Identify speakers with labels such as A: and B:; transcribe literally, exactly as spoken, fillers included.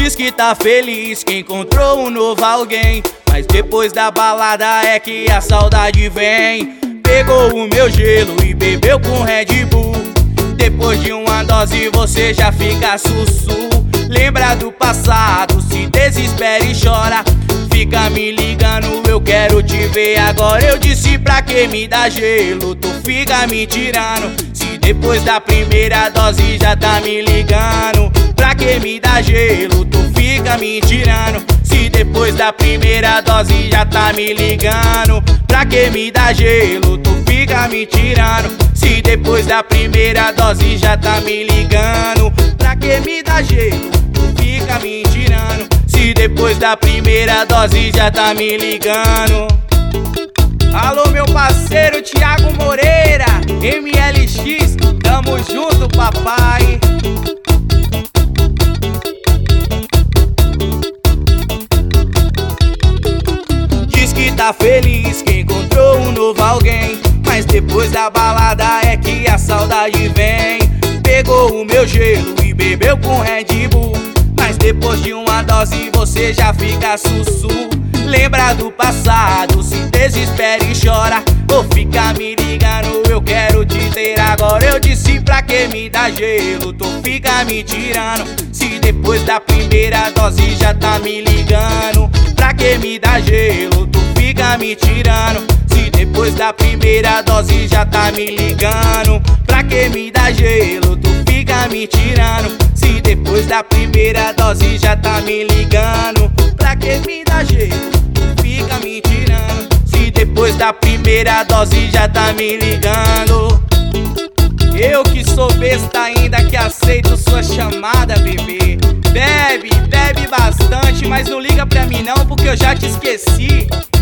A: Diz que tá feliz que encontrou um novo alguém, mas depois da balada é que a saudade vem. Pegou o meu gelo e bebeu com Red Bull. Depois de uma dose você já fica sussu. Lembra do passado, se desespera e chora. Fica me ligando, eu quero te ver agora. Eu disse pra que me dá gelo, tu fica me tirando. Se depois da primeira dose já tá me ligando. Pra que me dá gelo, tu fica me tirando. Se depois da primeira dose já tá me ligando. Pra que me dá gelo, tu fica me tirando. Se depois da primeira dose já tá me ligando. Pra que me dá gelo, tu fica me tirando. Se depois da primeira dose já tá me ligando. Alô meu parceiro Thiago Moreira, M L X, tamo junto papai. Diz que tá feliz que encontrou um novo alguém, mas depois da balada é que a saudade vem. Pegou o meu gelo e bebeu com Red Bull, mas depois de uma dose você já fica sussu. Lembra do passado, se desespera e chora. Ou fica me ligando, eu quero te ter agora. Eu disse pra que me dá gelo, tu fica me tirando. Se depois da primeira dose já tá me ligando. Pra que me dá gelo, tu fica me tirando. Se depois da primeira dose já tá me ligando. Pra que me dá gelo, tu fica me tirando. Se depois da primeira dose já tá me ligando. Pra que me dá gelo, tu fica me tirando. Se depois da primeira dose já tá me ligando. Eu que sou besta ainda que aceito sua chamada, bebê. Bebe, bebe bastante, mas não liga pra mim não porque eu já te esqueci.